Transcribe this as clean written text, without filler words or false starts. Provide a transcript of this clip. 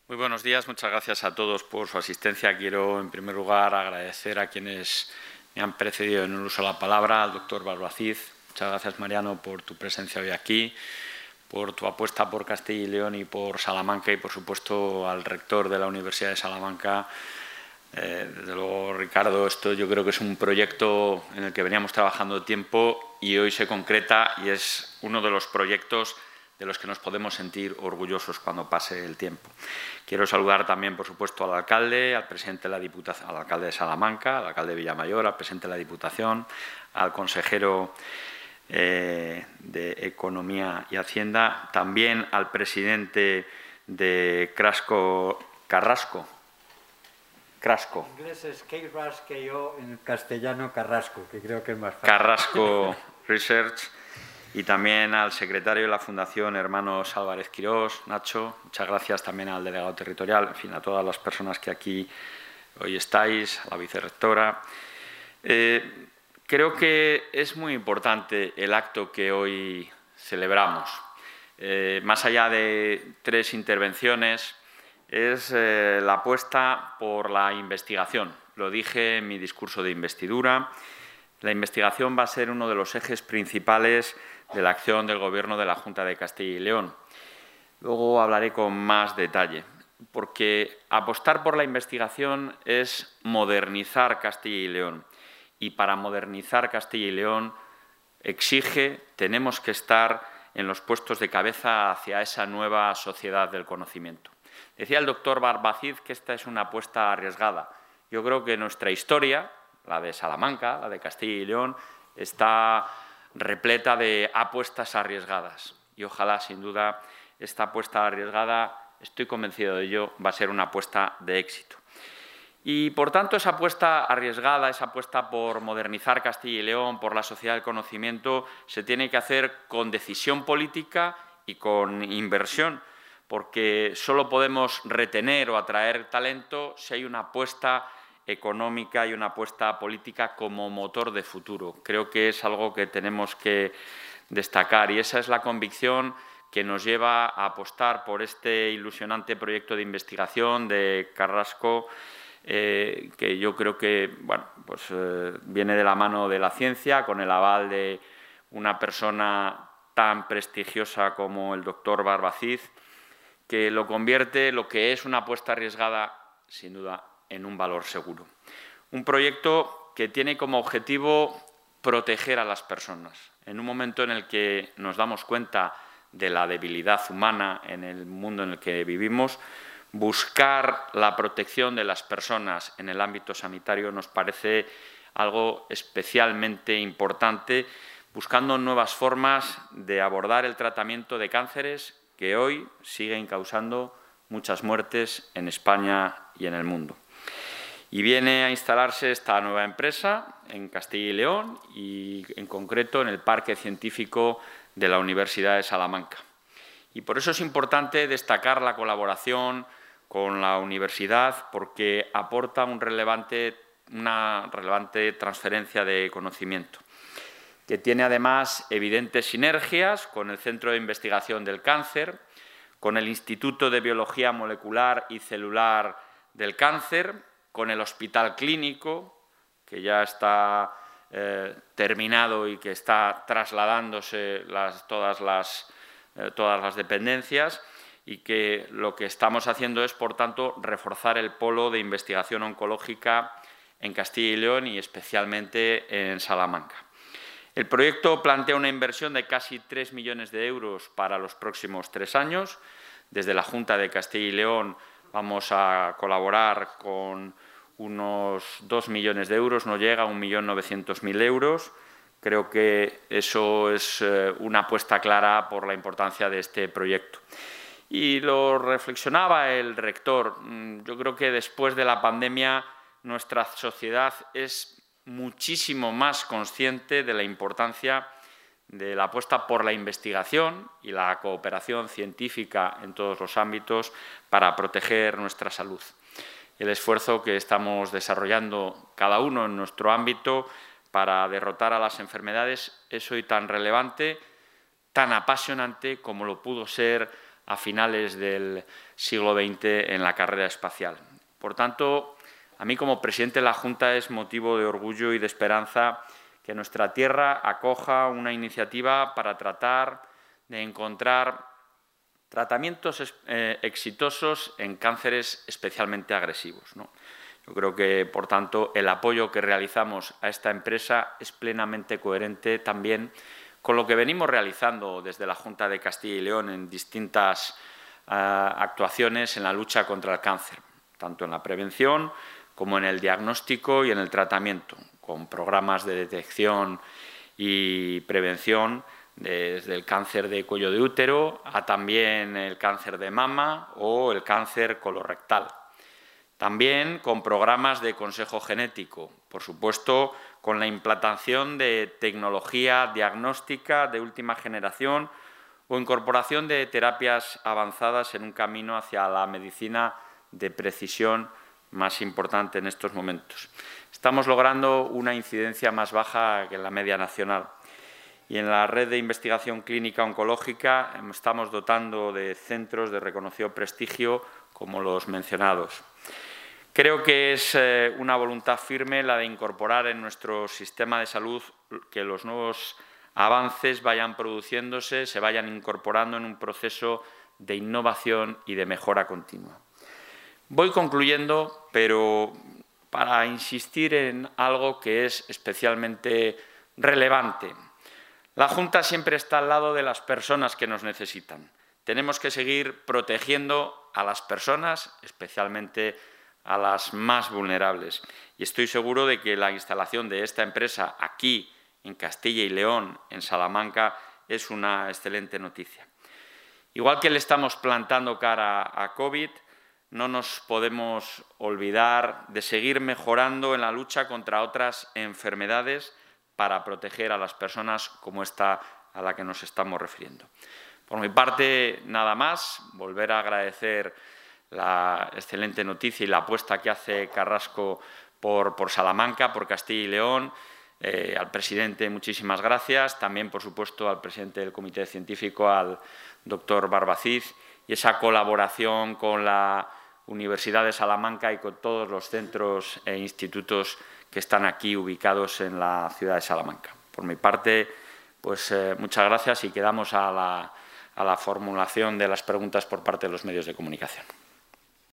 Muy buenos días, muchas gracias a todos por su asistencia. Quiero, en primer lugar, agradecer a quienes me han precedido en el uso de la palabra, al doctor Barbacid. Muchas gracias, Mariano, por tu presencia hoy aquí, por tu apuesta por Castilla y León y por Salamanca y, por supuesto, al rector de la Universidad de Salamanca. Desde luego, Ricardo, esto yo creo que es un proyecto en el que veníamos trabajando tiempo y hoy se concreta y es uno de los proyectos de los que nos podemos sentir orgullosos cuando pase el tiempo. Quiero saludar también, por supuesto, al alcalde, al presidente de la Diputación, al alcalde de Salamanca, al alcalde de Villamayor, al presidente de la Diputación, al consejero de Economía y Hacienda, también al presidente de Carrasco. En inglés es K-Rush, que yo en castellano Carrasco, que creo que es más fácil. Carrasco Research, y también al secretario de la Fundación Hermanos Álvarez Quirós, Nacho. Muchas gracias también al delegado territorial, en fin, a todas las personas que aquí hoy estáis, a la vicerrectora. Creo que es muy importante el acto que hoy celebramos. Más allá de tres intervenciones, es la apuesta por la investigación. Lo dije en mi discurso de investidura. La investigación va a ser uno de los ejes principales de la acción del Gobierno de la Junta de Castilla y León. Luego hablaré con más detalle, porque apostar por la investigación es modernizar Castilla y León. Y para modernizar Castilla y León tenemos que estar en los puestos de cabeza hacia esa nueva sociedad del conocimiento. Decía el doctor Barbacid que esta es una apuesta arriesgada. Yo creo que nuestra historia, la de Salamanca, la de Castilla y León, está repleta de apuestas arriesgadas. Y ojalá, sin duda, esta apuesta arriesgada, estoy convencido de ello, va a ser una apuesta de éxito. Y, por tanto, esa apuesta arriesgada, esa apuesta por modernizar Castilla y León, por la sociedad del conocimiento, se tiene que hacer con decisión política y con inversión, porque solo podemos retener o atraer talento si hay una apuesta económica y una apuesta política como motor de futuro. Creo que es algo que tenemos que destacar y esa es la convicción que nos lleva a apostar por este ilusionante proyecto de investigación de Carrasco, que yo creo que viene de la mano de la ciencia, con el aval de una persona tan prestigiosa como el doctor Barbacid, que lo convierte, lo que es una apuesta arriesgada, sin duda, en un valor seguro. Un proyecto que tiene como objetivo proteger a las personas. En un momento en el que nos damos cuenta de la debilidad humana en el mundo en el que vivimos, buscar la protección de las personas en el ámbito sanitario nos parece algo especialmente importante, buscando nuevas formas de abordar el tratamiento de cánceres que hoy siguen causando muchas muertes en España y en el mundo. Y viene a instalarse esta nueva empresa en Castilla y León y, en concreto, en el Parque Científico de la Universidad de Salamanca. Y por eso es importante destacar la colaboración con la universidad, porque aporta una relevante transferencia de conocimiento, que tiene además evidentes sinergias con el Centro de Investigación del Cáncer, con el Instituto de Biología Molecular y Celular del Cáncer, con el Hospital Clínico, que ya está terminado y que está trasladándose todas las dependencias, y que lo que estamos haciendo es, por tanto, reforzar el polo de investigación oncológica en Castilla y León y especialmente en Salamanca. El proyecto plantea una inversión de casi 3 millones de euros para los próximos 3 años. Desde la Junta de Castilla y León vamos a colaborar con unos 2 millones de euros, no llega a 1.900.000 euros. Creo que eso es una apuesta clara por la importancia de este proyecto. Y lo reflexionaba el rector. Yo creo que después de la pandemia nuestra sociedad es muchísimo más consciente de la importancia de la apuesta por la investigación y la cooperación científica en todos los ámbitos para proteger nuestra salud. El esfuerzo que estamos desarrollando cada uno en nuestro ámbito para derrotar a las enfermedades es hoy tan relevante, tan apasionante como lo pudo ser a finales del siglo XX en la carrera espacial. Por tanto, a mí como presidente de la Junta es motivo de orgullo y de esperanza que nuestra tierra acoja una iniciativa para tratar de encontrar tratamientos exitosos en cánceres especialmente agresivos, ¿no? Yo creo que, por tanto, el apoyo que realizamos a esta empresa es plenamente coherente también con lo que venimos realizando desde la Junta de Castilla y León en distintas actuaciones en la lucha contra el cáncer, tanto en la prevención como en el diagnóstico y en el tratamiento, con programas de detección y prevención desde el cáncer de cuello de útero a también el cáncer de mama o el cáncer colorectal. También con programas de consejo genético, por supuesto, con la implantación de tecnología diagnóstica de última generación o incorporación de terapias avanzadas en un camino hacia la medicina de precisión más importante en estos momentos. Estamos logrando una incidencia más baja que la media nacional y en la red de investigación clínica oncológica estamos dotando de centros de reconocido prestigio como los mencionados. Creo que es una voluntad firme la de incorporar en nuestro sistema de salud que los nuevos avances vayan produciéndose, se vayan incorporando en un proceso de innovación y de mejora continua. Voy concluyendo, pero para insistir en algo que es especialmente relevante. La Junta siempre está al lado de las personas que nos necesitan. Tenemos que seguir protegiendo a las personas, especialmente a las más vulnerables. Y estoy seguro de que la instalación de esta empresa aquí, en Castilla y León, en Salamanca, es una excelente noticia. Igual que le estamos plantando cara a COVID, no nos podemos olvidar de seguir mejorando en la lucha contra otras enfermedades para proteger a las personas como esta a la que nos estamos refiriendo. Por mi parte, nada más, volver a agradecer la excelente noticia y la apuesta que hace Carrasco por Salamanca, por Castilla y León. Al presidente, muchísimas gracias. También, por supuesto, al presidente del Comité Científico, al doctor Barbacid, y esa colaboración con la Universidad de Salamanca y con todos los centros e institutos que están aquí ubicados en la ciudad de Salamanca. Por mi parte, pues muchas gracias y quedamos a la formulación de las preguntas por parte de los medios de comunicación.